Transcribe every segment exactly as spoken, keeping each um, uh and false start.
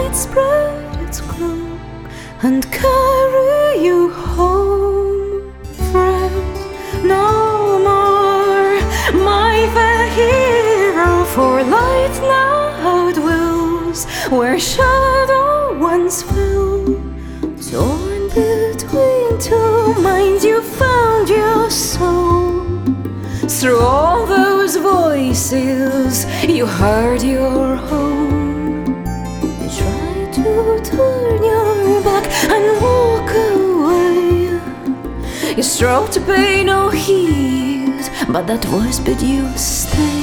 might spread its cloak and carry you home, friend. No more, my fair hero, for light now dwells where shadow once fell. Torn between two minds, you found your soul. Through all those voices, you heard your home. You tried to turn your back and walk away. You strove to pay no heed, but that voice bid you stay.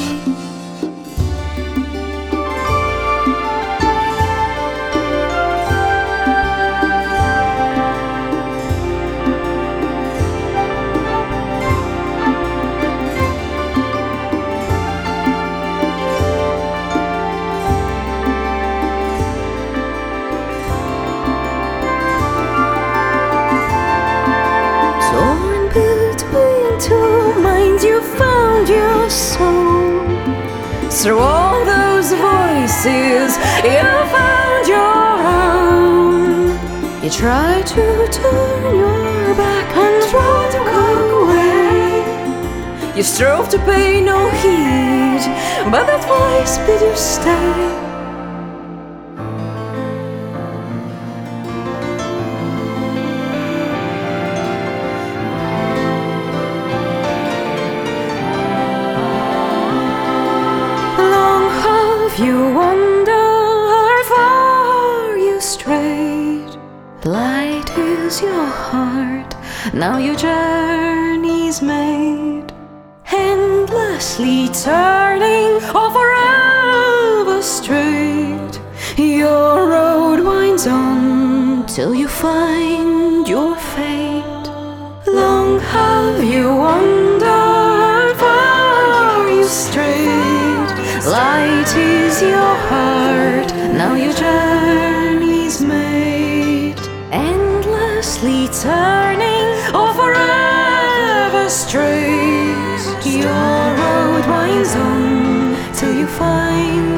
Two minds, you found your soul. Through all those voices, you found your own. You tried to turn your back and walk away. You strove to pay no heed, but that voice bid you stay. You wonder how far you strayed. Light is your heart, now your journey's made. Endlessly turning or forever straight, your road winds on till you find your fate. Long have you wandered, how far you strayed. Light is your heart, now your journey's made. Endlessly turning or forever straight, your road winds on till you find